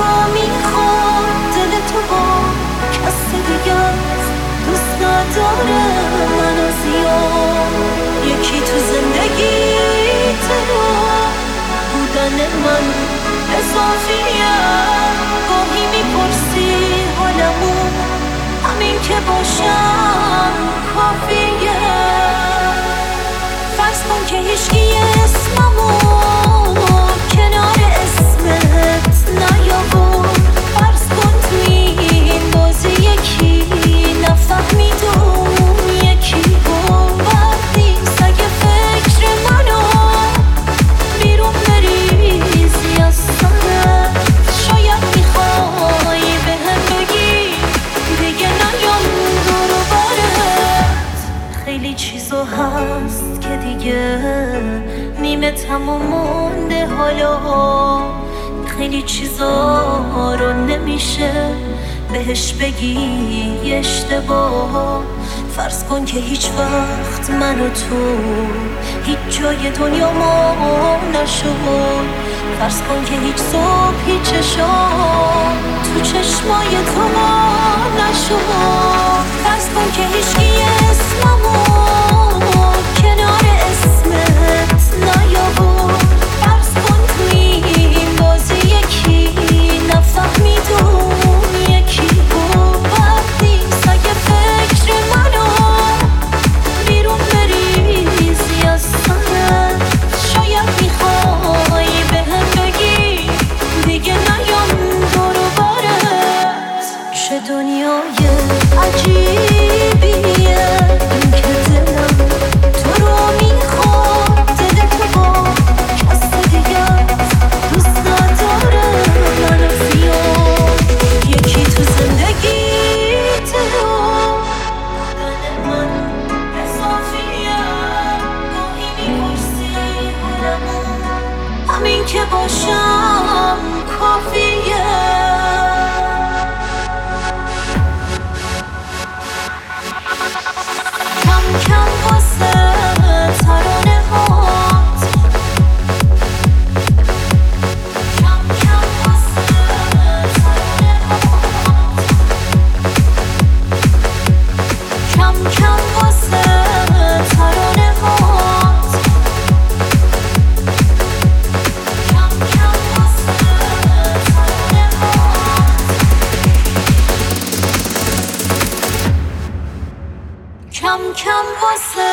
رو میخوام، دل تو با کس دیگه دوست نداره منو زیاد. یکی تو زندگی تو بودن من اضافیه. گاهی میپرسی حالمو، همین که باشم کافیه. فرض کن که هیچکی اسممو کنار اسمت نیاورد. فرض کن توی این بازی یکی نفهمید اون یکی بردی سگ فکر منو بیرون بریزی از سرت. شاید میخوای بهم بگی دیگه نیام دور و برت. خیلی چیزا هست که دیگه نیمه تموم مونده حالا. خیلی چیزا رو نمیشه بهش بگی اشتباه. فرض کن که هیچ وقت من و تو هیچ جای دنیا ما نشد. فرض کن که هیچ صبح هیچ شام تو چشمای تو ما نشد. فرض کن که هیچکی اسممو کنار اسمت نیاورد. فرض کن توی این بازی یکی نفهمید اون یکی بردی سگ فکر منو بیرون بریزی از سرت. شاید میخوای بهم بگی دیگه نیام دور و برت. چه دنیای عجیبیه این که دلم تو رو میخواد، دل تو با کس دیگه دوست نداره منو زیاد. یکی تو زندگی تو بودن من اضافیه. گاهی میپرسی حالمو، همین که باشم کافیه. کم کم واسه ترانه هات، کم کم واسه ترانه هات، کم کم واسه ترانه هات، کم کم واسه ترانه هات، کم کم واسه